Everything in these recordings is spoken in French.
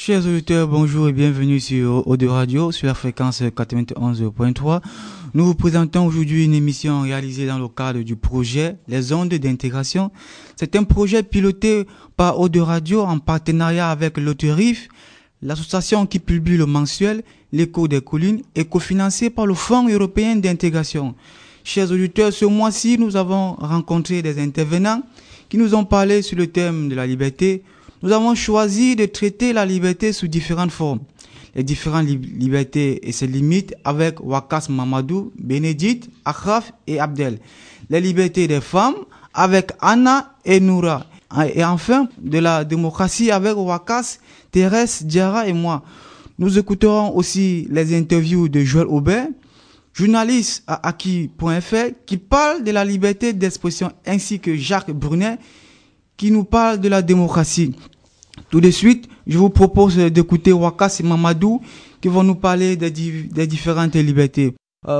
Chers auditeurs, bonjour et bienvenue sur Ode Radio, sur la fréquence 91.3. Nous vous présentons aujourd'hui une émission réalisée dans le cadre du projet Les Ondes d'intégration. C'est un projet piloté par Ode Radio en partenariat avec l'Autorif, l'association qui publie le mensuel L'écho des collines et cofinancé par le Fonds européen d'intégration. Chers auditeurs, ce mois-ci, nous avons rencontré des intervenants qui nous ont parlé sur le thème de la liberté. Nous avons choisi de traiter la liberté sous différentes formes. Les différentes libertés et ses limites avec Wakas Mamadou, Bénédicte, Akhraf et Abdel. Les libertés des femmes avec Anna et Noura. Et enfin, de la démocratie avec Wakas, Thérèse, Diarra et moi. Nous écouterons aussi les interviews de Joël Aubert, journaliste à Aki.fr, qui parle de la liberté d'expression, ainsi que Jacques Brunet, qui nous parle de la démocratie. Tout de suite, je vous propose d'écouter Wakas et Mamadou qui vont nous parler des différentes libertés.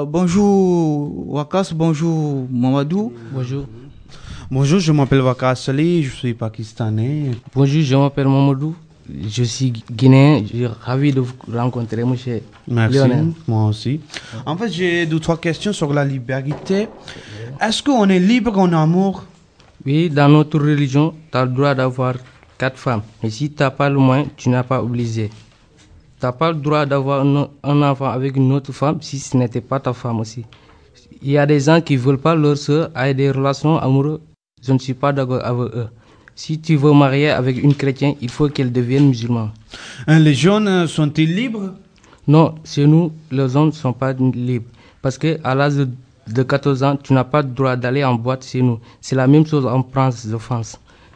Bonjour Wakas, bonjour Mamadou. Bonjour. Bonjour, je m'appelle Wakas Ali, je suis pakistanais. Bonjour, je m'appelle Mamadou, je suis guinéen, je suis ravi de vous rencontrer, monsieur. Merci, Lionel. moi aussi. En fait, j'ai 2-3 questions sur la liberté. Est-ce qu'on est libre en amour? Oui, dans notre religion, tu as le droit d'avoir 4 femmes. Mais si tu n'as pas le moyen, tu n'as pas obligé. Tu n'as pas le droit d'avoir un enfant avec une autre femme si ce n'était pas ta femme aussi. Il y a des gens qui ne veulent pas leur soeur ait des relations amoureuses. Je ne suis pas d'accord avec eux. Si tu veux marier avec une chrétienne, il faut qu'elle devienne musulmane. Les jeunes sont-ils libres? Non, chez nous, les hommes ne sont pas libres. Parce qu'à l'âge de 14 ans, tu n'as pas le droit d'aller en boîte chez nous. C'est la même chose en France.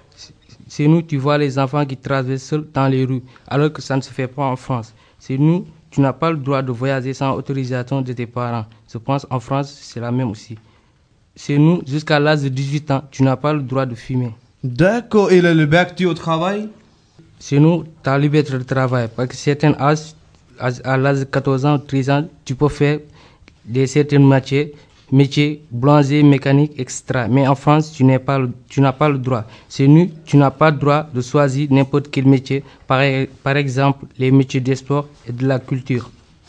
Chez nous, tu vois les enfants qui traversent seuls dans les rues, alors que ça ne se fait pas en France. Chez nous, tu n'as pas le droit de voyager sans autorisation de tes parents. Je pense en France, c'est la même aussi. Chez nous, jusqu'à l'âge de 18 ans, tu n'as pas le droit de fumer. D'accord, et la liberté au travail? Chez nous, tu as la liberté de travail. Parce que certains âges, à l'âge de 14 ans ou 13 ans, tu peux faire certains métiers, boulanger, mécanique, etc. Mais en France, tu n'as pas le droit. Chez nous, tu n'as pas le droit de choisir n'importe quel métier. Par exemple, les métiers des sports et de la culture.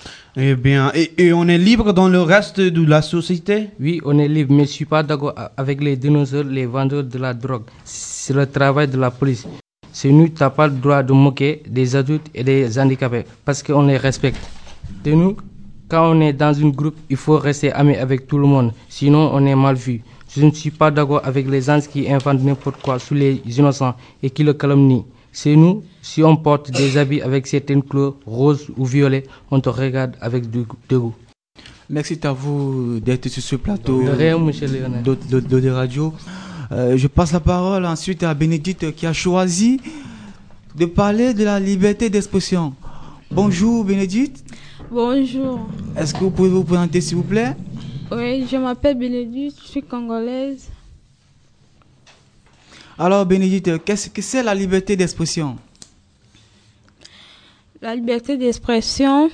Eh bien, et on est libre dans le reste de la société? Oui, on est libre, mais je ne suis pas d'accord avec les dénonceurs, les vendeurs de la drogue. C'est le travail de la police. Chez nous, tu n'as pas le droit de moquer des adultes et des handicapés parce qu'on les respecte. Chez nous, quand on est dans un groupe, il faut rester ami avec tout le monde, sinon on est mal vu. Je ne suis pas d'accord avec les gens qui inventent n'importe quoi sur les innocents et qui le calomnient. C'est nous, si on porte des habits avec certaines couleurs, roses ou violets, on te regarde avec dégoût. Merci à vous d'être sur ce plateau De rien, monsieur Lionel. de radio. Je passe la parole ensuite à Bénédicte qui a choisi de parler de la liberté d'expression. Bonjour Bénédicte. Bonjour. Est-ce que vous pouvez vous présenter s'il vous plaît? Oui, je m'appelle Bénédicte, je suis congolaise. Alors Bénédicte, qu'est-ce que c'est la liberté d'expression? La liberté d'expression,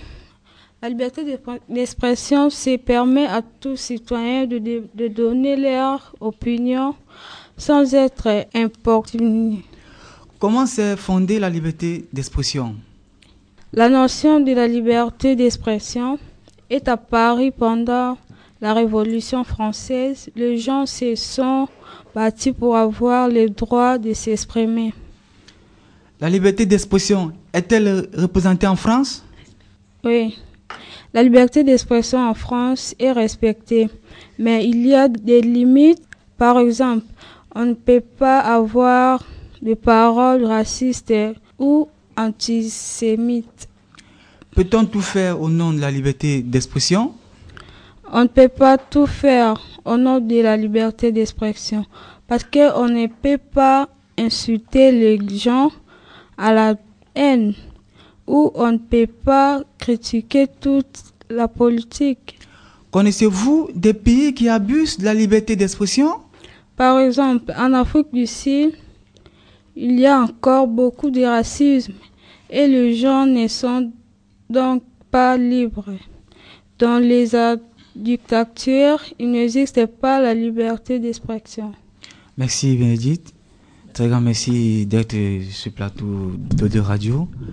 c'est permet à tout citoyen de donner leur opinion sans être importuné. Comment s'est fondée la liberté d'expression? La notion de la liberté d'expression est apparue pendant la Révolution française. Les gens se sont battus pour avoir le droit de s'exprimer. La liberté d'expression est-elle représentée en France? Oui, la liberté d'expression en France est respectée, mais il y a des limites. Par exemple, on ne peut pas avoir de paroles racistes ou antisémites. Peut-on tout faire au nom de la liberté d'expression? On ne peut pas tout faire au nom de la liberté d'expression parce qu'on ne peut pas insulter les gens à la haine ou on ne peut pas critiquer toute la politique. Connaissez-vous des pays qui abusent de la liberté d'expression? Par exemple, en Afrique du Sud, il y a encore beaucoup de racisme et les gens ne sont donc pas libres. Dans les dictatures, il n'existe pas la liberté d'expression. Merci Bénédicte. Très grand merci d'être sur ce plateau de radio.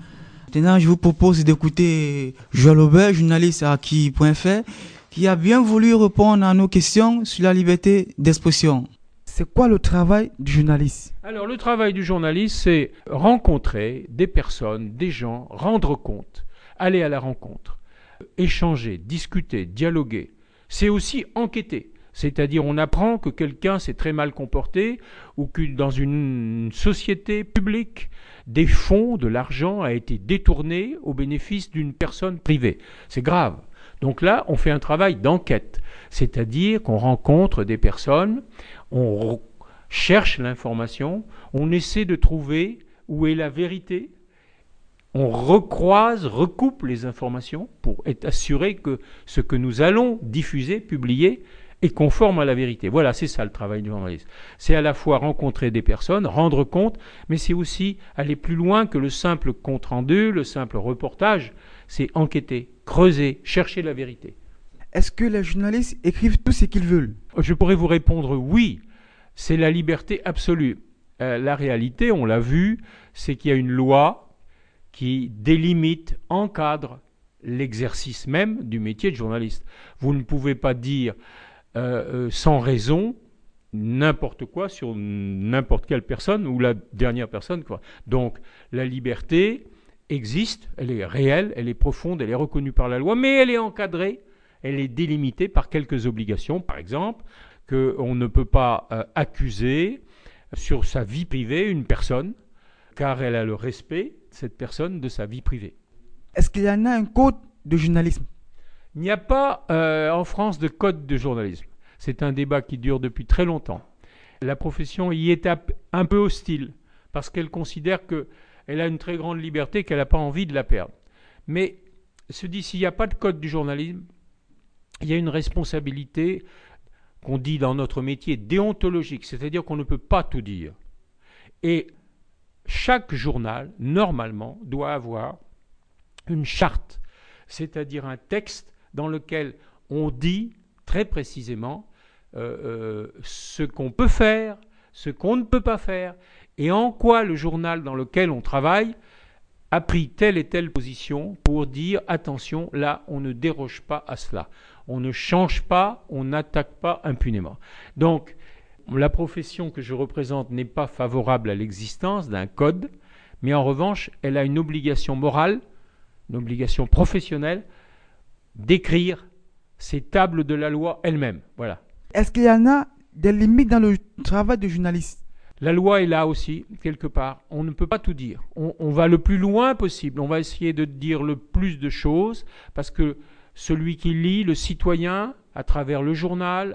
Maintenant, je vous propose d'écouter Joël Aubert, journaliste à Aki.fr, qui a bien voulu répondre à nos questions sur la liberté d'expression. C'est quoi le travail du journaliste? Alors, le travail du journaliste, c'est rencontrer des personnes, des gens, rendre compte, aller à la rencontre, échanger, discuter, dialoguer. C'est aussi enquêter. C'est-à-dire, on apprend que quelqu'un s'est très mal comporté ou que dans une société publique, des fonds, de l'argent a été détourné au bénéfice d'une personne privée. C'est grave. Donc là, on fait un travail d'enquête. C'est-à-dire qu'on rencontre des personnes, on cherche l'information, on essaie de trouver où est la vérité, on recoupe les informations pour être assuré que ce que nous allons diffuser, publier, est conforme à la vérité. Voilà, c'est ça le travail du journaliste. C'est à la fois rencontrer des personnes, rendre compte, mais c'est aussi aller plus loin que le simple compte-rendu, le simple reportage. C'est enquêter, creuser, chercher la vérité. Est-ce que les journalistes écrivent tout ce qu'ils veulent? Je pourrais vous répondre oui. C'est la liberté absolue. La réalité, on l'a vu, c'est qu'il y a une loi qui délimite, encadre l'exercice même du métier de journaliste. Vous ne pouvez pas dire sans raison n'importe quoi sur n'importe quelle personne ou la dernière personne, quoi. Donc la liberté existe, elle est réelle, elle est profonde, elle est reconnue par la loi, mais elle est encadrée, elle est délimitée par quelques obligations. Par exemple, qu'on ne peut pas accuser sur sa vie privée une personne, car elle a le respect, cette personne, de sa vie privée. Est-ce qu'il y en a un code de journalisme? Il n'y a pas en France de code de journalisme. C'est un débat qui dure depuis très longtemps. La profession y est un peu hostile, parce qu'elle considère qu'elle a une très grande liberté, qu'elle n'a pas envie de la perdre. Mais se dit, s'il n'y a pas de code du journalisme, il y a une responsabilité qu'on dit dans notre métier déontologique, c'est-à-dire qu'on ne peut pas tout dire. Et chaque journal, normalement, doit avoir une charte, c'est-à-dire un texte dans lequel on dit très précisément ce qu'on peut faire, ce qu'on ne peut pas faire, et en quoi le journal dans lequel on travaille a pris telle et telle position pour dire attention, là on ne déroge pas à cela, on ne change pas, on n'attaque pas impunément. Donc la profession que je représente n'est pas favorable à l'existence d'un code, mais en revanche elle a une obligation morale, une obligation professionnelle d'écrire ces tables de la loi elle-même. Voilà. Est-ce qu'il y en a des limites dans le travail de journaliste? La loi est là aussi, quelque part. On ne peut pas tout dire. On va le plus loin possible. On va essayer de dire le plus de choses, parce que celui qui lit, le citoyen, à travers le journal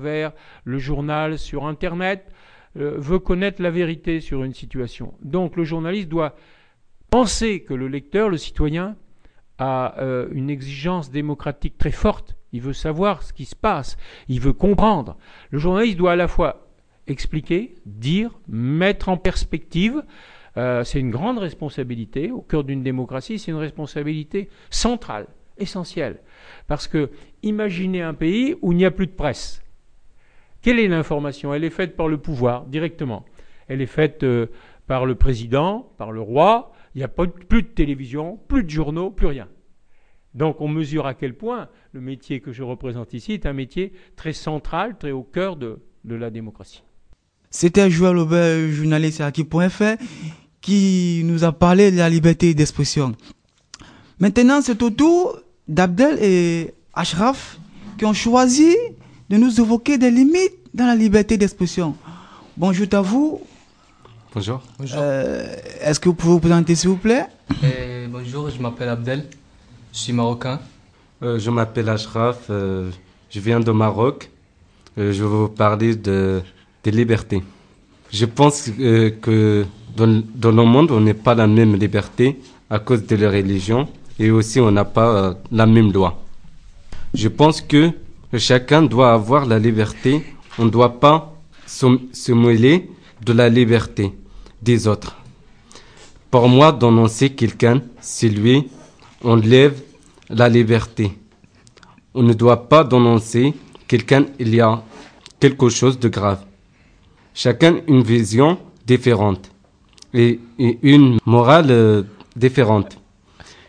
sur Internet, veut connaître la vérité sur une situation. Donc le journaliste doit penser que le lecteur, le citoyen, a une exigence démocratique très forte. Il veut savoir ce qui se passe. Il veut comprendre. Le journaliste doit à la fois expliquer, dire, mettre en perspective. C'est une grande responsabilité. Au cœur d'une démocratie, c'est une responsabilité centrale, essentielle. Parce que imaginez un pays où il n'y a plus de presse. Quelle est l'information? Elle est faite par le pouvoir, directement. Elle est faite par le président, par le roi. Il n'y a plus de télévision, plus de journaux, plus rien. Donc on mesure à quel point le métier que je représente ici est un métier très central, très au cœur de la démocratie. C'était Joël Aubert, journaliste à Aki.fr, qui nous a parlé de la liberté d'expression. Maintenant, c'est au tour d'Abdel et Ashraf qui ont choisi de nous évoquer des limites dans la liberté d'expression. Bonjour à vous. Bonjour. Est-ce que vous pouvez vous présenter, s'il vous plaît? Bonjour, je m'appelle Abdel, je suis marocain. Je m'appelle Ashraf, je viens de Maroc. Je vais vous parler de liberté. Je pense que dans le monde, on n'a pas la même liberté à cause de la religion et aussi on n'a pas la même loi. Je pense que chacun doit avoir la liberté. On ne doit pas se mêler de la liberté des autres. Pour moi, dénoncer quelqu'un, c'est lui, on lève la liberté. On ne doit pas dénoncer quelqu'un, il y a quelque chose de grave. Chacun une vision différente et une morale différente.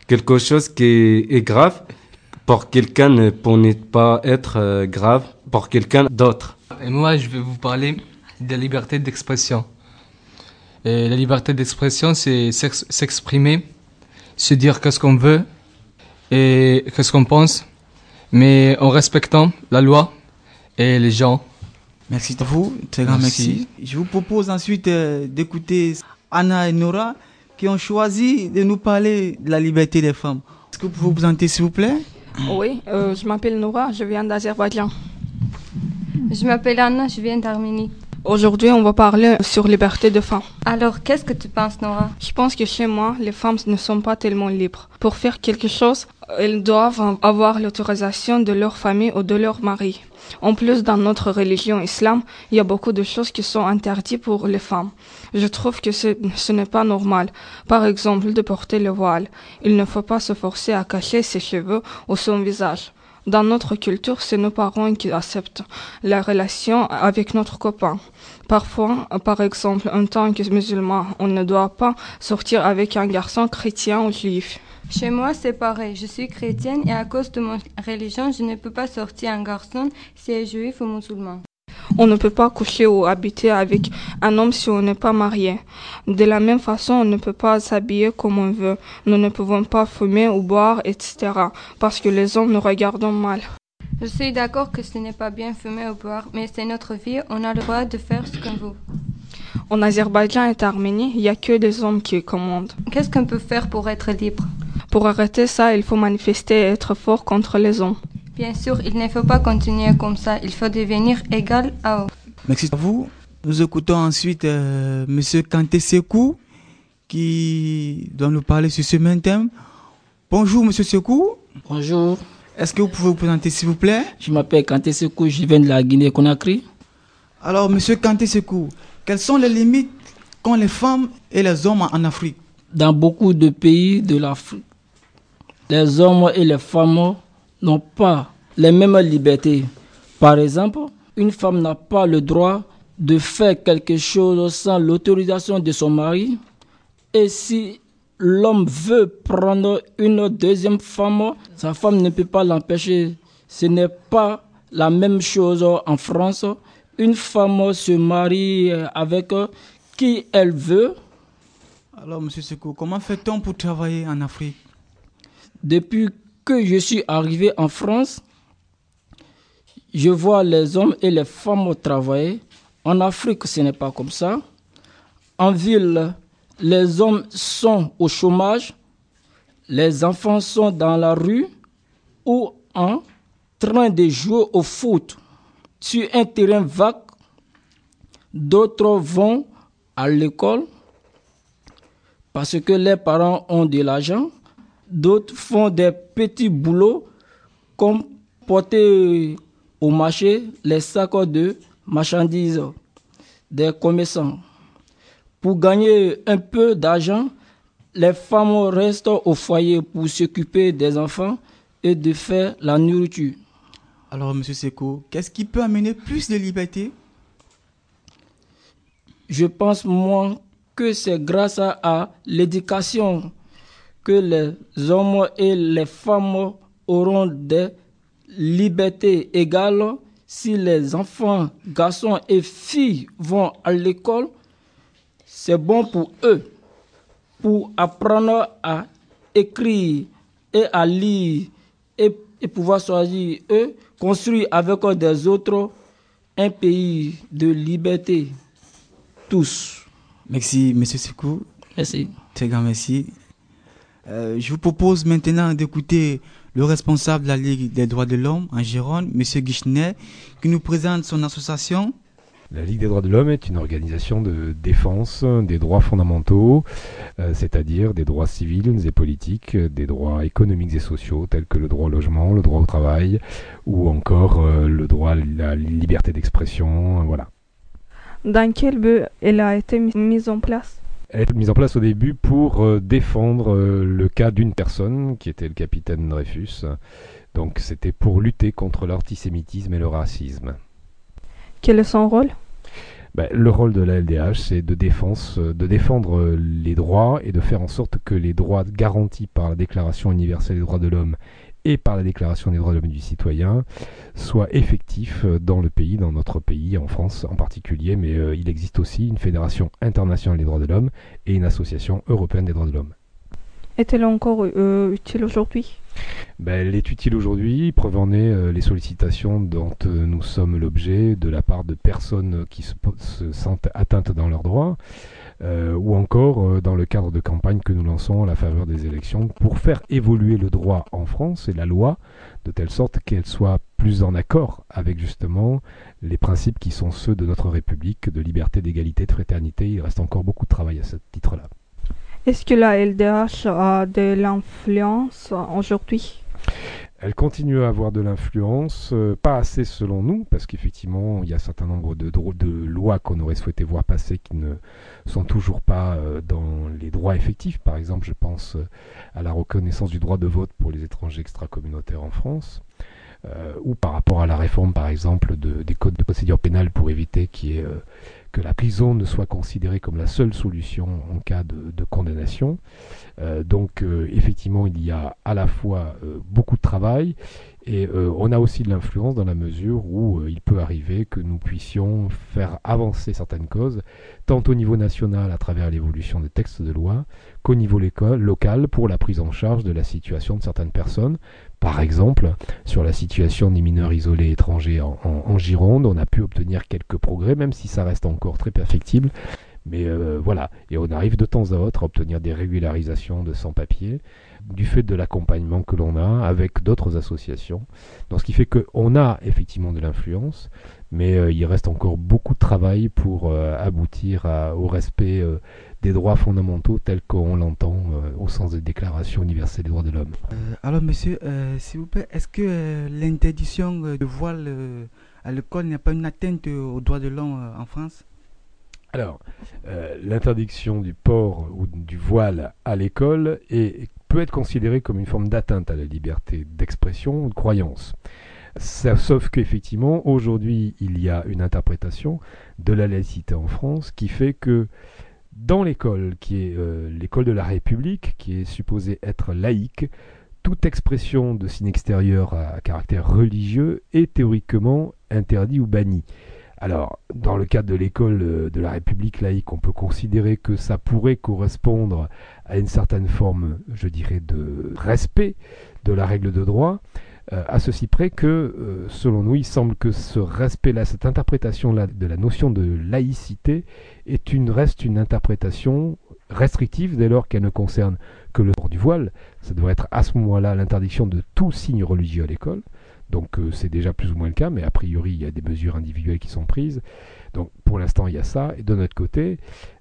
quelque chose qui est grave pour quelqu'un ne peut ne pas être grave pour quelqu'un d'autre. Et moi, je vais vous parler de la liberté d'expression. Et la liberté d'expression, c'est s'exprimer, se dire qu'est-ce qu'on veut et qu'est-ce qu'on pense, mais en respectant la loi et les gens. Merci à vous, très grand merci. Je vous propose ensuite d'écouter Anna et Nora qui ont choisi de nous parler de la liberté des femmes. Est-ce que vous pouvez vous présenter s'il vous plaît? Oui, je m'appelle Nora, je viens d'Azerbaïdjan. Je m'appelle Anna, je viens d'Arménie. Aujourd'hui, on va parler sur liberté de femmes. Alors, qu'est-ce que tu penses, Nora? Je pense que chez moi, les femmes ne sont pas tellement libres. Pour faire quelque chose, elles doivent avoir l'autorisation de leur famille ou de leur mari. En plus, dans notre religion islam, il y a beaucoup de choses qui sont interdites pour les femmes. Je trouve que ce n'est pas normal. Par exemple, de porter le voile. Il ne faut pas se forcer à cacher ses cheveux ou son visage. Dans notre culture, c'est nos parents qui acceptent la relation avec notre copain. Parfois, par exemple, en tant que musulman, on ne doit pas sortir avec un garçon chrétien ou juif. Chez moi, c'est pareil. Je suis chrétienne et à cause de mon religion, je ne peux pas sortir un garçon s'il est juif ou musulman. On ne peut pas coucher ou habiter avec un homme si on n'est pas marié. De la même façon, on ne peut pas s'habiller comme on veut. Nous ne pouvons pas fumer ou boire, etc. parce que les hommes nous regardent mal. Je suis d'accord que ce n'est pas bien fumer ou boire, mais c'est notre vie, on a le droit de faire ce qu'on veut. En Azerbaïdjan et Arménie, il n'y a que des hommes qui commandent. Qu'est-ce qu'on peut faire pour être libre? Pour arrêter ça, il faut manifester et être fort contre les hommes. Bien sûr, il ne faut pas continuer comme ça. Il faut devenir égal à eux. Merci à vous. Nous écoutons ensuite Monsieur Kanté Sekou qui doit nous parler sur ce même thème. Bonjour Monsieur Sekou. Bonjour. Est-ce que vous pouvez vous présenter s'il vous plaît? Je m'appelle Kanté Sekou, je viens de la Guinée-Conakry. Alors Monsieur Kanté Sekou, quelles sont les limites qu'ont les femmes et les hommes en Afrique? Dans beaucoup de pays de l'Afrique, les hommes et les femmes n'ont pas les mêmes libertés. Par exemple, une femme n'a pas le droit de faire quelque chose sans l'autorisation de son mari. Et si l'homme veut prendre une deuxième femme, sa femme ne peut pas l'empêcher. Ce n'est pas la même chose en France. Une femme se marie avec qui elle veut. Alors, Monsieur Sekou, comment fait-on pour travailler en Afrique? Depuis que je suis arrivé en France, je vois les hommes et les femmes travailler. En Afrique, ce n'est pas comme ça. En ville, les hommes sont au chômage, les enfants sont dans la rue ou en train de jouer au foot sur un terrain vague. D'autres vont à l'école parce que les parents ont de l'argent. D'autres font des petits boulots comme porter au marché les sacs de marchandises des commerçants. Pour gagner un peu d'argent, les femmes restent au foyer pour s'occuper des enfants et de faire la nourriture. Alors, Monsieur Sekou, qu'est-ce qui peut amener plus de liberté? Je pense, moi, que c'est grâce à l'éducation que les hommes et les femmes auront des libertés égales. Si les enfants, garçons et filles vont à l'école, c'est bon pour eux, pour apprendre à écrire et à lire et pouvoir choisir, eux, construire avec des autres un pays de liberté. Tous. Merci, Monsieur Sekou. Merci. Très grand merci. Je vous propose maintenant d'écouter le responsable de la Ligue des droits de l'homme en Gironde, M. Guichenet, qui nous présente son association. La Ligue des droits de l'homme est une organisation de défense des droits fondamentaux, c'est-à-dire des droits civils et politiques, des droits économiques et sociaux, tels que le droit au logement, le droit au travail, ou encore le droit à la liberté d'expression, voilà. Dans quel but elle a été mise en place? Elle a été mise en place au début pour défendre le cas d'une personne qui était le capitaine Dreyfus. Donc c'était pour lutter contre l'antisémitisme et le racisme. Quel est son rôle? Le rôle de la LDH, c'est de défendre les droits et de faire en sorte que les droits garantis par la Déclaration universelle des droits de l'homme et par la Déclaration des droits de l'homme et du citoyen soient effectifs dans le pays, dans notre pays, en France en particulier, mais il existe aussi une fédération internationale des droits de l'homme et une association européenne des droits de l'homme. Est-elle encore utile aujourd'hui? Elle est utile aujourd'hui, preuve en est les sollicitations dont nous sommes l'objet de la part de personnes qui se sentent atteintes dans leurs droits, ou encore dans le cadre de campagnes que nous lançons à la faveur des élections pour faire évoluer le droit en France et la loi de telle sorte qu'elle soit plus en accord avec justement les principes qui sont ceux de notre République de liberté, d'égalité, de fraternité. Il reste encore beaucoup de travail à ce titre-là. Est-ce que la LDH a de l'influence aujourd'hui? Elle continue à avoir de l'influence, pas assez selon nous, parce qu'effectivement, il y a un certain nombre de lois qu'on aurait souhaité voir passer qui ne sont toujours pas dans les droits effectifs. Par exemple, je pense à la reconnaissance du droit de vote pour les étrangers extracommunautaires en France, ou par rapport à la réforme, par exemple, des codes de procédure pénale pour éviter que la prison ne soit considérée comme la seule solution en cas de condamnation. Donc effectivement, il y a à la fois beaucoup de travail et on a aussi de l'influence dans la mesure où il peut arriver que nous puissions faire avancer certaines causes, tant au niveau national à travers l'évolution des textes de loi, qu'au niveau local pour la prise en charge de la situation de certaines personnes. Par exemple, sur la situation des mineurs isolés étrangers en Gironde, on a pu obtenir quelques progrès, même si ça reste encore très perfectible. Mais voilà, et on arrive de temps à autre à obtenir des régularisations de sans-papiers du fait de l'accompagnement que l'on a avec d'autres associations. Donc, ce qui fait qu'on a effectivement de l'influence, mais il reste encore beaucoup de travail pour aboutir au respect des droits fondamentaux tels qu'on l'entend au sens des déclarations universelles des droits de l'homme. Alors monsieur, s'il vous plaît, est-ce que l'interdiction de voile à l'école n'est pas une atteinte aux droits de l'homme en France? Alors, l'interdiction du port ou du voile à l'école peut être considérée comme une forme d'atteinte à la liberté d'expression ou de croyance. Sauf qu'effectivement, aujourd'hui, il y a une interprétation de la laïcité en France qui fait que dans l'école, qui est l'école de la République, qui est supposée être laïque, toute expression de signe extérieur à caractère religieux est théoriquement interdit ou banni. Alors, dans le cadre de l'école de la République laïque, on peut considérer que ça pourrait correspondre à une certaine forme, je dirais, de respect de la règle de droit, à ceci près que, selon nous, il semble que ce respect-là, cette interprétation-là de la notion de laïcité reste une interprétation restrictive dès lors qu'elle ne concerne que le port du voile. Ça devrait être à ce moment-là l'interdiction de tout signe religieux à l'école. Donc c'est déjà plus ou moins le cas, mais a priori il y a des mesures individuelles qui sont prises. Donc pour l'instant il y a ça. Et de notre côté,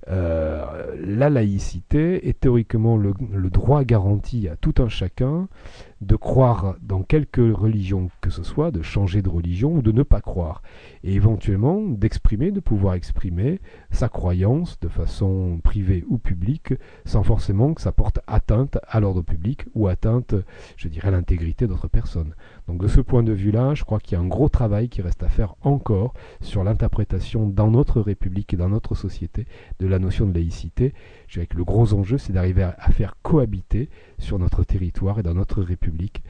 la laïcité est théoriquement le droit garanti à tout un chacun de croire dans quelque religion que ce soit, de changer de religion ou de ne pas croire. Et éventuellement de pouvoir exprimer sa croyance de façon privée ou publique, sans forcément que ça porte atteinte à l'ordre public ou atteinte, je dirais, à l'intégrité d'autres personnes. Donc de ce point de vue-là, je crois qu'il y a un gros travail qui reste à faire encore sur l'interprétation dans notre République et dans notre société de la notion de laïcité. Je dirais que le gros enjeu, c'est d'arriver à faire cohabiter sur notre territoire et dans notre République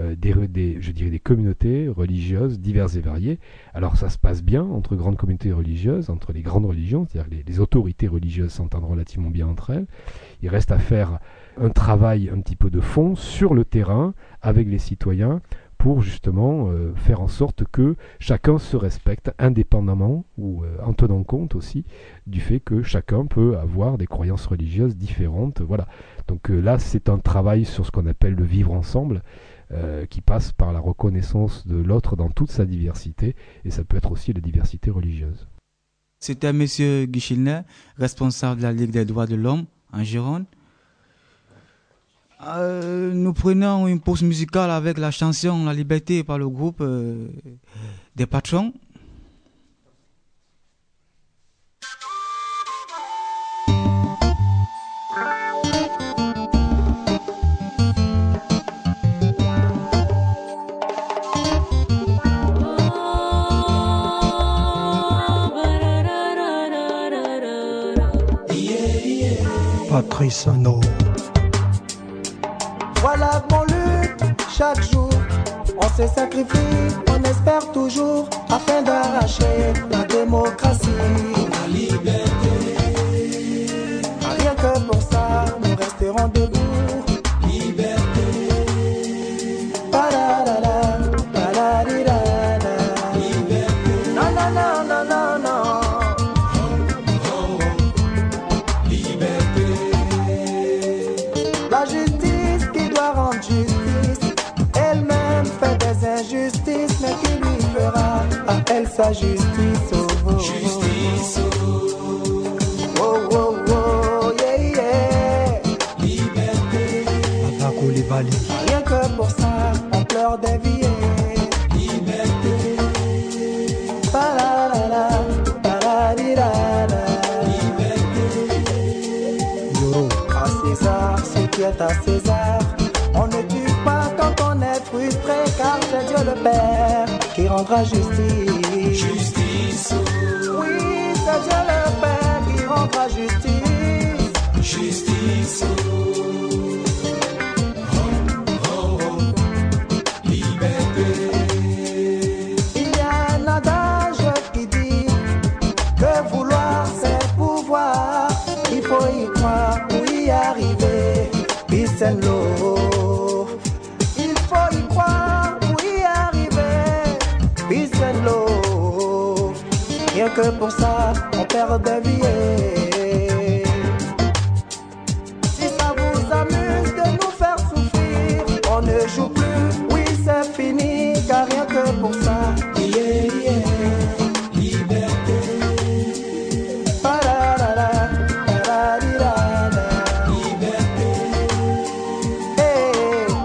des communautés religieuses diverses et variées. Alors ça se passe bien entre grandes communautés religieuses, entre les grandes religions, c'est-à-dire que les autorités religieuses s'entendent relativement bien entre elles. Il reste à faire un travail un petit peu de fond sur le terrain avec les citoyens pour justement faire en sorte que chacun se respecte indépendamment ou en tenant compte aussi du fait que chacun peut avoir des croyances religieuses différentes. Voilà. Donc là, c'est un travail sur ce qu'on appelle le vivre ensemble, qui passe par la reconnaissance de l'autre dans toute sa diversité, et ça peut être aussi la diversité religieuse. C'était M. Guichilnet, responsable de la Ligue des droits de l'homme en Gironde. Nous prenons une pause musicale avec la chanson La Liberté par le groupe des Patrons. Patrice Arnaud. malades, on lutte chaque jour. On se sacrifie, on espère toujours afin d'arracher la démocratie. La liberté. Rien que pour ça, nous resterons debout. Liberté. Pararara, pararirara. Liberté. Non, non, non, non, non, non. Liberté. La justice qui doit rendre justice, elle-même fait des injustices, mais qui lui fera à elle sa justice. Oh, oh. Justice. Oh, oh, oh, yeah, yeah. Liberté. Papa Koulibaly. Rien que pour ça, on pleure des vies. Liberté. Pararara, pararirara. Liberté. Yoro. À César, ce qui est à César. On ne tue pas quand on est frustré, car c'est Dieu le Père qui rendra justice. Justice. Oui, c'est Dieu le Père qui rendra justice. Justice. Liberté. Il y a un adage qui dit que vouloir c'est pouvoir. Il faut y croire pour y arriver. Peace and love. Il faut y croire pour y arriver. Peace and love. Rien que pour ça, on perd des vies. Si ça vous amuse de nous faire souffrir, on ne joue plus, oui c'est fini, car rien que pour ça, yeah, yeah. Liberté. Pararara, pararirara. Liberté. Hey.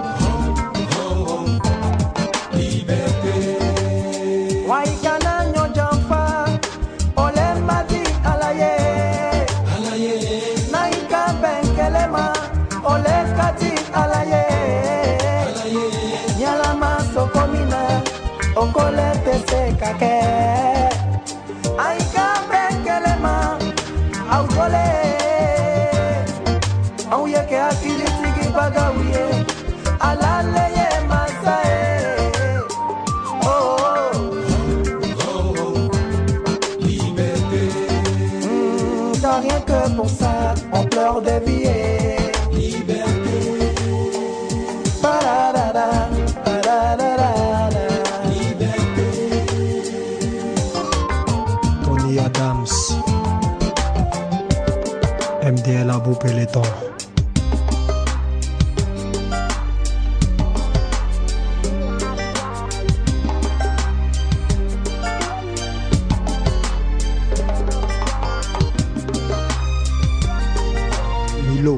Liberté. Waikana nyojamfa, ole madi alaye. Alaye. Naika benkelema, ole kati alaye. Alaye. Nyalama sokomina, okole tese kake. Aika benkelema, aukole. Auyeke akili tigi bagawiye, alaleye masae. Oh, oh. Liberté. Car rien que pour ça, on pleure des vies. Liberté. Pararara, pararara. Liberté. Tony Adams, MDL Abou Peloton. Milo.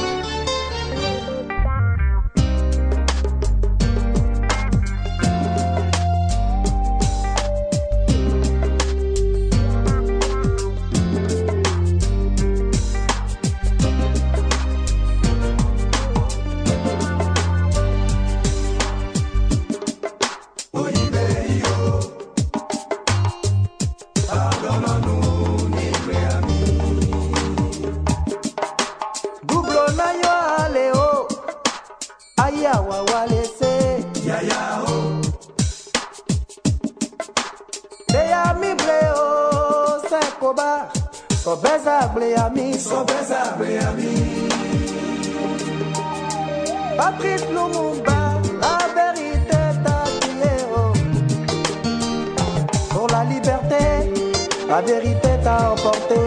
Doublo na yo aleo, aya wawalese, yaya o. Deya mi bleo, sekoba, sobeza bleami, sobeza bleami. Patrice Lumumba, la vérité t'a tué, oh. Pour la liberté, la vérité t'a emporté.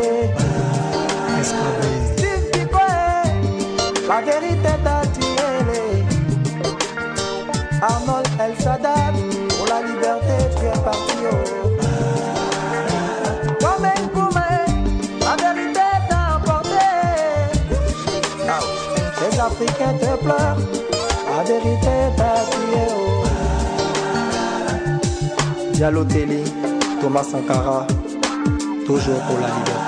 La vérité t'a tué. Arnold El Sadat, pour la liberté tu es parti. Comme un Koumé, la vérité t'a emporté. Les Africains te pleurent, la vérité t'a tué. Diallo Telly, Thomas Sankara, toujours pour la liberté.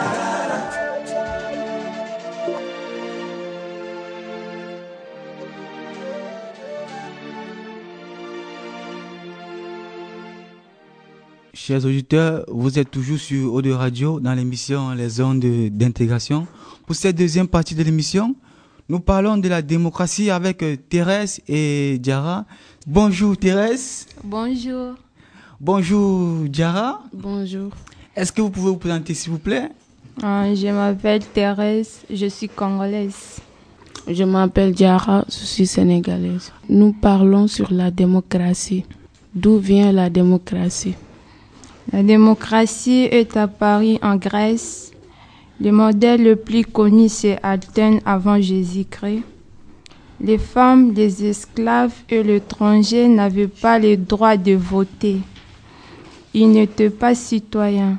Chers auditeurs, vous êtes toujours sur O2 Radio dans l'émission Les ondes d'intégration. Pour cette deuxième partie de l'émission, Nous parlons de la démocratie avec Thérèse et Diarra. Bonjour Thérèse. Bonjour. Bonjour Diarra. Bonjour. Est-ce que vous pouvez vous présenter s'il vous plaît? Je m'appelle Thérèse, je suis congolaise. Je m'appelle Diarra, je suis sénégalaise. Nous parlons sur la démocratie. D'où vient la démocratie? La démocratie est apparue en Grèce. Le modèle le plus connu, c'est Athènes avant Jésus-Christ. Les femmes, les esclaves et l'étranger n'avaient pas le droit de voter. Ils n'étaient pas citoyens.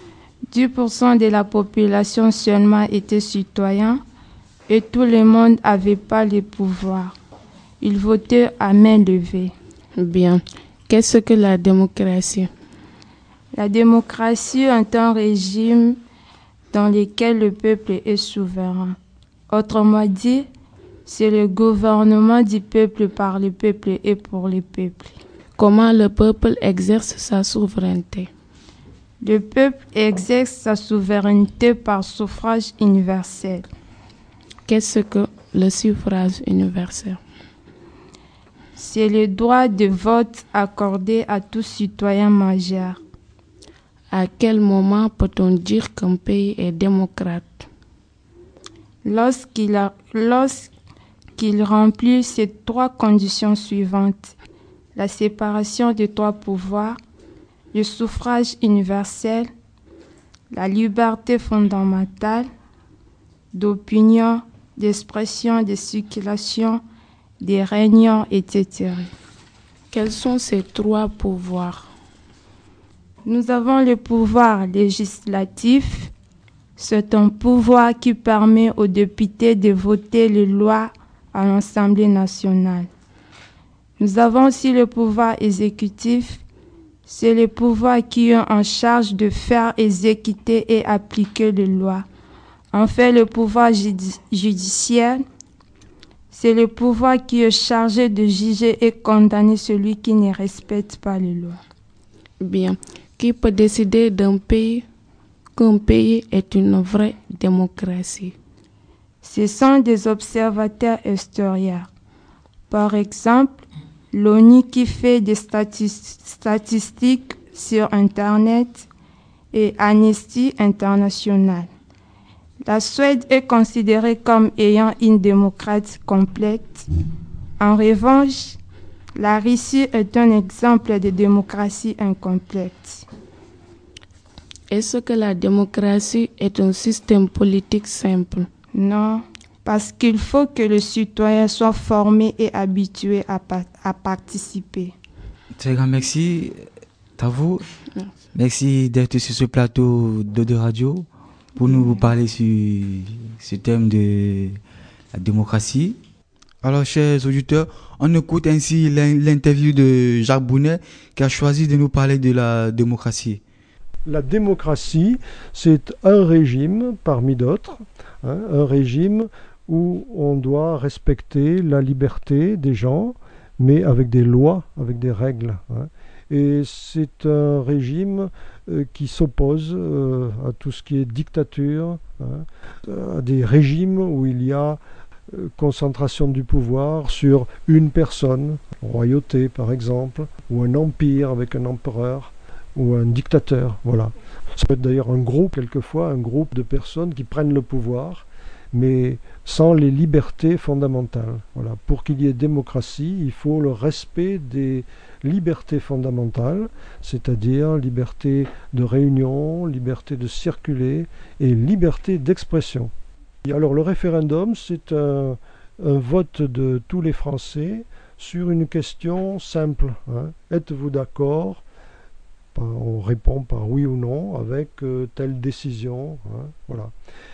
10% de la population seulement étaient citoyens et tout le monde n'avait pas le pouvoir. Ils votaient à main levée. Bien. Qu'est-ce que la démocratie? La démocratie est un régime dans lequel le peuple est souverain. Autrement dit, c'est le gouvernement du peuple par le peuple et pour le peuple. Comment le peuple exerce sa souveraineté? Le peuple exerce sa souveraineté par suffrage universel. Qu'est-ce que le suffrage universel? C'est le droit de vote accordé à tout citoyen majeur. À quel moment peut-on dire qu'un pays est démocrate? Lorsqu'il remplit ces trois conditions suivantes: la séparation des trois pouvoirs, le suffrage universel, la liberté fondamentale d'opinion, d'expression, de circulation, des réunions, etc. Quels sont ces trois pouvoirs? Nous avons le pouvoir législatif. C'est un pouvoir qui permet aux députés de voter les lois à l'Assemblée nationale. Nous avons aussi le pouvoir exécutif. C'est le pouvoir qui est en charge de faire exécuter et appliquer les lois. Enfin, le pouvoir judiciaire, c'est le pouvoir qui est chargé de juger et condamner celui qui ne respecte pas les lois. Bien. Qui peut décider qu'un pays est une vraie démocratie? Ce sont des observateurs extérieurs. Par exemple, l'ONU qui fait des statistiques sur Internet et Amnesty International. La Suède est considérée comme ayant une démocratie complète. En revanche, la Russie est un exemple de démocratie incomplète. Est-ce que la démocratie est un système politique simple? Non, parce qu'il faut que le citoyen soit formé et habitué à participer. Très grand merci à vous. Merci d'être sur ce plateau de radio pour nous parler sur ce thème de la démocratie. Alors, chers auditeurs, on écoute ainsi l'interview de Jacques Bounet qui a choisi de nous parler de la démocratie. La démocratie, c'est un régime parmi d'autres, un régime où on doit respecter la liberté des gens, mais avec des lois, avec des règles. Et c'est un régime qui s'oppose à tout ce qui est dictature, à des régimes où il y a concentration du pouvoir sur une personne, royauté par exemple, ou un empire avec un empereur, ou un dictateur, voilà. Ça peut être d'ailleurs un groupe, quelquefois, un groupe de personnes qui prennent le pouvoir, mais sans les libertés fondamentales. Voilà. Pour qu'il y ait démocratie, il faut le respect des libertés fondamentales, c'est-à-dire liberté de réunion, liberté de circuler et liberté d'expression. Et alors le référendum, c'est un vote de tous les Français sur une question simple. Êtes-vous d'accord? On répond par oui ou non avec telle décision. Voilà.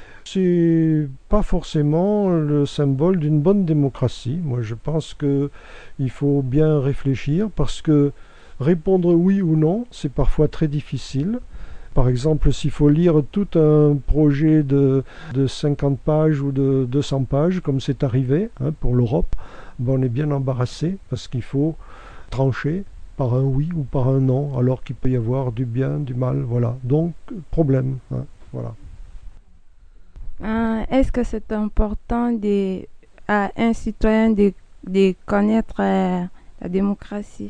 C'est pas forcément le symbole d'une bonne démocratie. Moi, je pense qu'il faut bien réfléchir parce que répondre oui ou non, c'est parfois très difficile. Par exemple, s'il faut lire tout un projet de 50 pages ou de 200 pages, comme c'est arrivé pour l'Europe, on est bien embarrassé parce qu'il faut trancher par un oui ou par un non, alors qu'il peut y avoir du bien, du mal, voilà. Donc, problème, voilà. Est-ce que c'est important de à un citoyen de connaître la démocratie?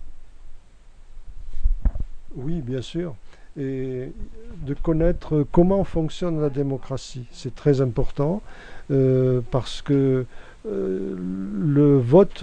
Oui, bien sûr. Et de connaître comment fonctionne la démocratie. C'est très important parce que le vote,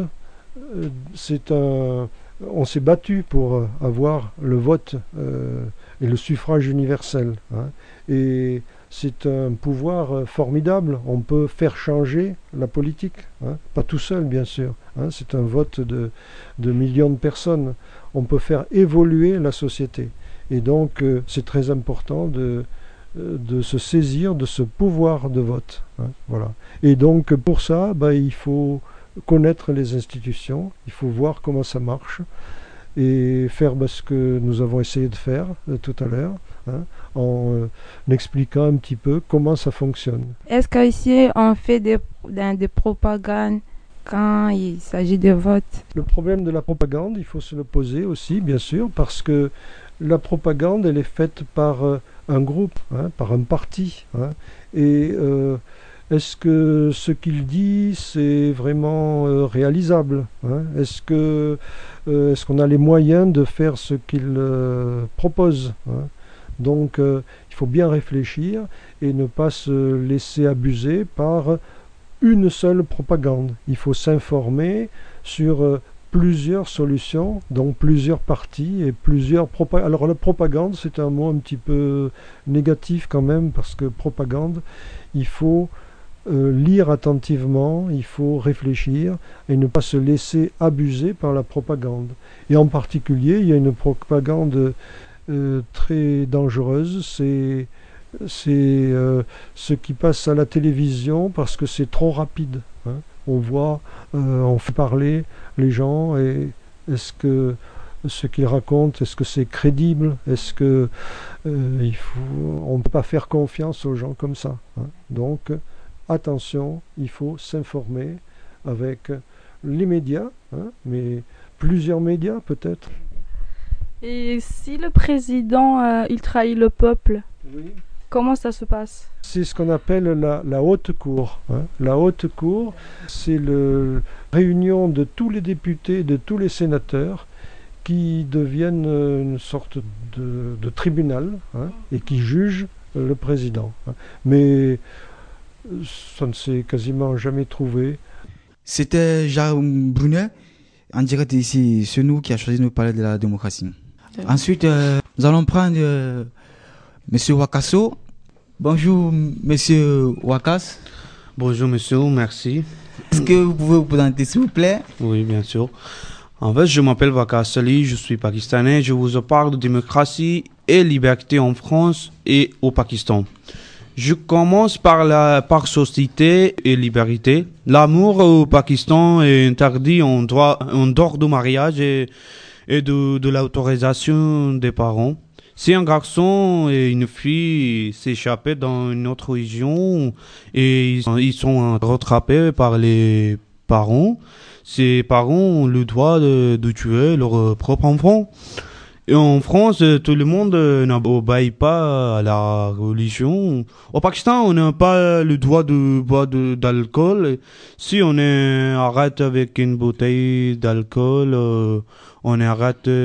on s'est battu pour avoir le vote et le suffrage universel. Hein. Et c'est un pouvoir formidable. On peut faire changer la politique. Hein. Pas tout seul, bien sûr. Hein. C'est un vote de millions de personnes. On peut faire évoluer la société. Et donc, c'est très important de se saisir de ce pouvoir de vote. Hein. Voilà. Et donc, pour ça, il faut connaître les institutions, il faut voir comment ça marche et faire ce que nous avons essayé de faire tout à l'heure, hein, en expliquant un petit peu comment ça fonctionne. Est-ce qu'ici on fait des propagandes quand il s'agit de vote? Le problème de la propagande, il faut se le poser aussi, bien sûr, parce que la propagande, elle est faite par un groupe, hein, par un parti. Hein, et est-ce que ce qu'il dit, c'est vraiment réalisable, hein? Est-ce qu'on a les moyens de faire ce qu'il propose, hein? Donc, il faut bien réfléchir et ne pas se laisser abuser par une seule propagande. Il faut s'informer sur plusieurs solutions, donc plusieurs partis et plusieurs propagandes. Alors la propagande, c'est un mot un petit peu négatif quand même, parce que propagande, il faut lire attentivement, il faut réfléchir et ne pas se laisser abuser par la propagande. Et en particulier, il y a une propagande très dangereuse, c'est ce qui passe à la télévision parce que c'est trop rapide. Hein. On voit, on fait parler les gens et est-ce que ce qu'ils racontent, est-ce que c'est crédible? Est-ce que on ne peut pas faire confiance aux gens comme ça, hein. Donc attention, il faut s'informer avec les médias, hein, mais plusieurs médias peut-être. Et si le président il trahit le peuple, oui. Comment ça se passe? C'est ce qu'on appelle la haute cour. Hein. La haute cour, c'est la réunion de tous les députés, de tous les sénateurs qui deviennent une sorte de tribunal, hein, et qui jugent le président. Hein. Mais ça ne s'est quasiment jamais trouvé. C'était Jérôme Brunet, en direct ici, c'est nous qui a choisi de nous parler de la démocratie. Ensuite, nous allons prendre Monsieur Wakasso. Bonjour, Monsieur Wakas. Bonjour, monsieur, merci. Est-ce que vous pouvez vous présenter, s'il vous plaît? Oui, bien sûr. En fait, je m'appelle Wakas Ali, je suis pakistanais. Je vous parle de démocratie et liberté en France et au Pakistan. Je commence par société et liberté. L'amour au Pakistan est interdit en dehors du mariage et de l'autorisation des parents. Si un garçon et une fille s'échappaient dans une autre région et ils sont rattrapés par les parents, ces parents ont le droit de tuer leur propre enfant. Et en France, tout le monde n'obéit pas à la religion. Au Pakistan, on n'a pas le droit de boire d'alcool. Si on arrête avec une bouteille d'alcool, on est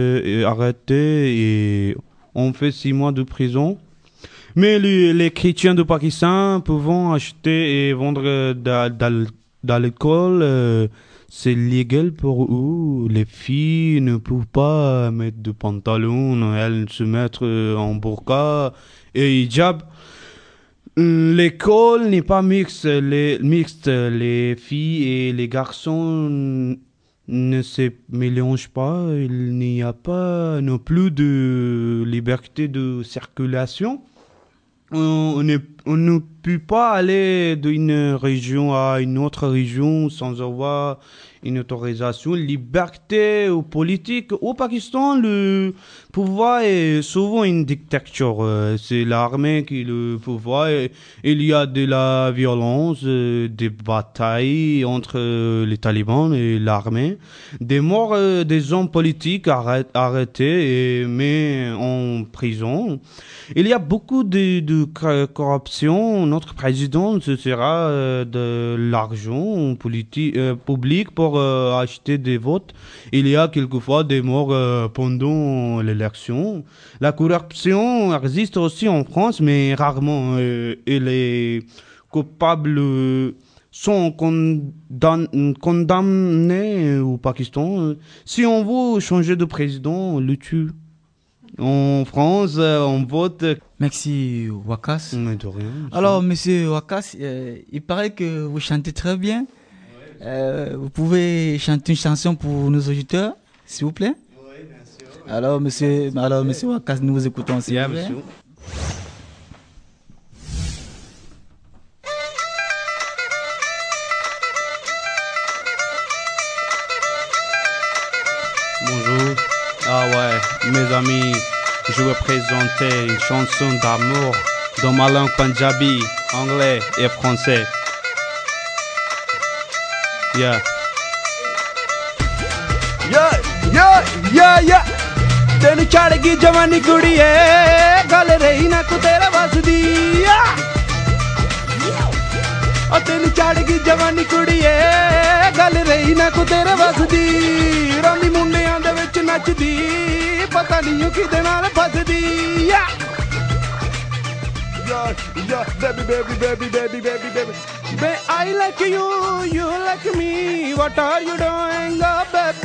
arrêté et on fait 6 mois de prison. Mais les chrétiens du Pakistan peuvent acheter et vendre d'alcool. C'est légal pour eux. Les filles ne peuvent pas mettre de pantalon, elles se mettent en burqa et hijab. L'école n'est pas mixte. Les filles et les garçons ne se mélangent pas. Il n'y a pas non plus de liberté de circulation. On ne peut pas aller d'une région à une autre région sans avoir une autorisation. Liberté politique. Au Pakistan, le pouvoir est souvent une dictature. C'est l'armée qui est le pouvoir. Il y a de la violence, des batailles entre les talibans et l'armée. Des morts des hommes politiques arrêtés et mis en prison. Il y a beaucoup de corruption corruption, notre président, ce sera de l'argent public pour acheter des votes. Il y a quelquefois des morts pendant l'élection. La corruption existe aussi en France, mais rarement. Et les coupables sont condamnés au Pakistan. Si on veut changer de président, on le tue. En France, on vote. Merci Wakas. De rien. Alors, monsieur Wakas, il paraît que vous chantez très bien. Vous pouvez chanter une chanson pour nos auditeurs, s'il vous plaît? Oui, bien sûr. Alors, monsieur Wakas, nous vous écoutons, s'il vous plaît. Monsieur. Bonjour. Ah ouais, mes amis, je vais présenter une chanson d'amour dans ma langue punjabi, anglais et français. Yeah. Yeah. ਤੈਨੂੰ ਛੱਡ ਗਈ ਜਵਾਨੀ ਕੁੜੀਏ ਗੱਲ ਰਹੀ ਨਾ ਕੋ ਤੇਰੇ ਵਸਦੀ ਓ ਤੈਨੂੰ ਛੱਡ ਗਈ ਜਵਾਨੀ ਕੁੜੀਏ ਗੱਲ ਰਹੀ ਨਾ ਕੋ ਤੇਰੇ ਵਸਦੀ ਰਾਮੀ ਮੁੰਡਿਆਂ ਦੇ ਵਿੱਚ ਨੱਚਦੀ ਪਤਾ ਨਹੀਂ ਉਹ ਕਿਹਦੇ ਨਾਲ ਫਸਦੀ Yeah, baby. I like you, you like me. What are you doing, oh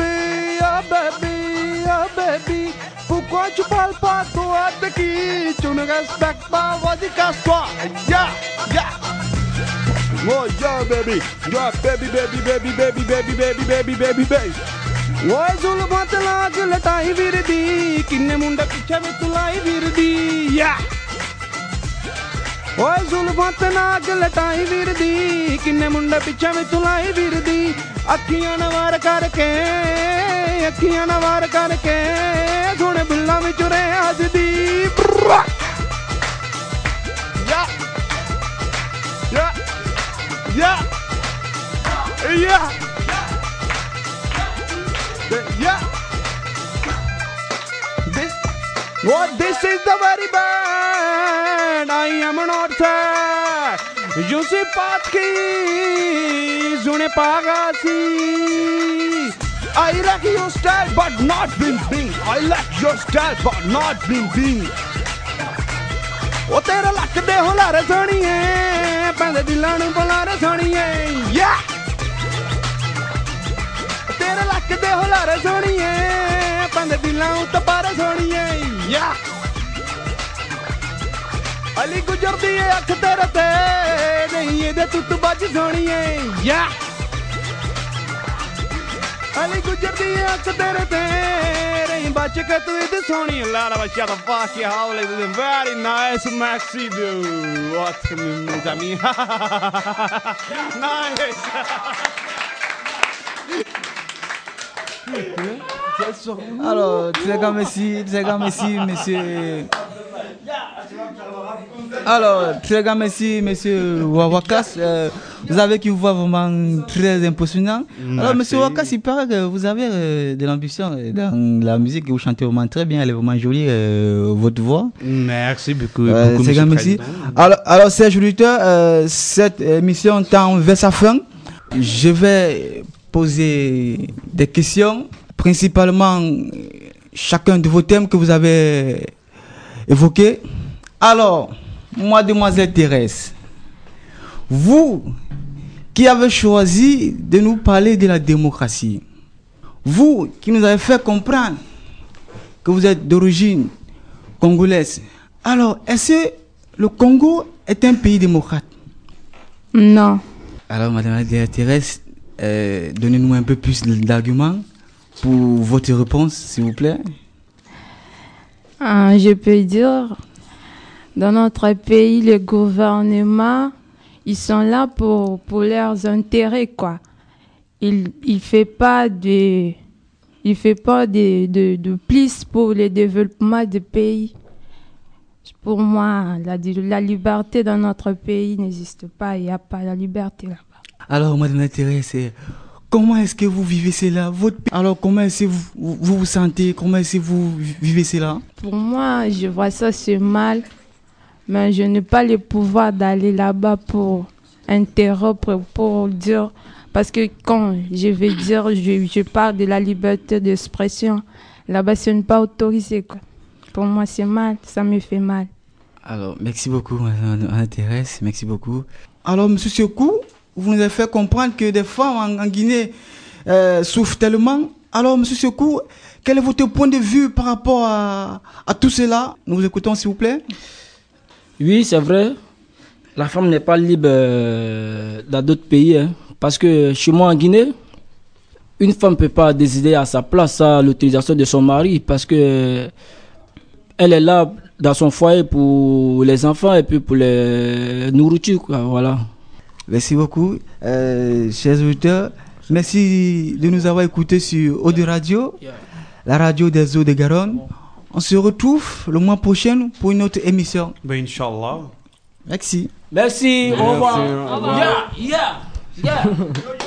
baby? Pourquoi tu parles pas toi de qui? Tu ne respectes pas, vas-y casse-toi. Yeah. Oh yeah, baby. Baby. Oi zulu mat lag latai virdi, kinne munda piche vich lai virdi. Yeah. ਓਏ ਜ਼ੁਲਫਾਂ ਤੇ ਨਾਗ ਲਟਾਈ ਵੀਰਦੀ ਕਿੰਨੇ ਮੁੰਡੇ ਪਿੱਛੇ ਵਿੱਚ ਲਾਈ ਵੀਰਦੀ ਅੱਖੀਆਂ ਨਵਾਰ ਕਰਕੇ ਸੋਹਣੇ ਬਿੱਲਾਂ ਵਿੱਚ ਰਹਿ ਹੱਸਦੀ This is the very bad. I am not sad. Je suis pas qui, je n'ai pas rassi. I like your style, but not bling. I like your style, but not bling. O tera ਲੱਕ ਦੇ ਹੁਲਾਰੇ ਸੋਣੀਏ, ਪੈਂਦੇ ਦਿਲਾਂ ਨੂੰ ਬੁਲਾਰੇ ਸੋਣੀਏ. Yeah. ਤੇਰੇ ਲੱਕ ਦੇ ਹੁਲਾਰੇ ਸੋਣੀਏ, ਪੈਂਦੇ ਦਿਲਾਂ ਉੱਤੇ ਪਾਰੇ ਸੋਣੀਏ. Yeah. ਅਲੀ ਗੁਜਰਦੀ ਏ ਅੱਖ ਤੇਰੇ ਤੇ ਨਹੀਂ ਇਹਦੇ ਤੁੱਤ ਵੱਜ ਸੋਣੀਏ ਯਾ ਅਲੀ ਗੁਜਰਦੀ ਏ ਅੱਖ ਤੇਰੇ ਤੇ ਨਹੀਂ ਬਚ ਕੇ ਤੂੰ ਇਹਦੇ ਸੋਹਣੀ ਲਾੜਾ ਬੱਚਾ ਦਾ ਫਾਕ ਯਾ ਹਾਉਲੇ ਦੇ very nice maxi dude what mes amis nice Alors, très grand merci, monsieur. Alors, très grand merci, monsieur Wakas. Vous avez une voix vraiment très impressionnante. Alors, monsieur Wakas, il paraît que vous avez de l'ambition dans la musique, vous chantez vraiment très bien, elle est vraiment jolie, votre voix. Merci beaucoup. Très grand merci. Alors, chers auditeurs, cette émission tend vers sa fin. Je vais poser des questions, principalement chacun de vos thèmes que vous avez évoqués. Alors, mademoiselle Thérèse, vous qui avez choisi de nous parler de la démocratie, vous qui nous avez fait comprendre que vous êtes d'origine congolaise, alors est-ce que le Congo est un pays démocrate? Non. Alors, mademoiselle Thérèse, donnez-nous un peu plus d'arguments pour votre réponse, s'il vous plaît. Je peux dire, dans notre pays, les gouvernements, ils sont là pour leurs intérêts, quoi. Il fait pas de plus pour le développement du pays. Pour moi, la liberté dans notre pays n'existe pas. Il n'y a pas la liberté là-bas. Alors, madame Thérèse, comment est-ce que vous vivez cela? Alors, comment est-ce que vous vous sentez? Comment est-ce que vous vivez cela? Pour moi, je vois ça, c'est mal. mais je n'ai pas le pouvoir d'aller là-bas pour interrompre, pour dire, parce que quand je vais dire, je parle de la liberté d'expression, là-bas ce n'est pas autorisé, quoi. Pour moi c'est mal, ça me fait mal. Alors, merci beaucoup, on intéresse, merci beaucoup. Alors, M. Sekou, vous nous avez fait comprendre que des femmes en Guinée souffrent tellement. Alors, M. Sekou, quel est votre point de vue par rapport à tout cela? Nous vous écoutons, s'il vous plaît. Oui, c'est vrai. La femme n'est pas libre dans d'autres pays. Hein, parce que chez moi en Guinée, une femme ne peut pas décider à sa place à l'utilisation de son mari parce que elle est là dans son foyer pour les enfants et puis pour les nourritures, quoi, voilà. Merci beaucoup, chers auditeurs. Merci de nous avoir écoutés sur Audio Radio, la radio des eaux de Garonne. On se retrouve le mois prochain pour une autre émission. Ben, Inch'Allah. Merci. Merci, au revoir. Au revoir. Yeah.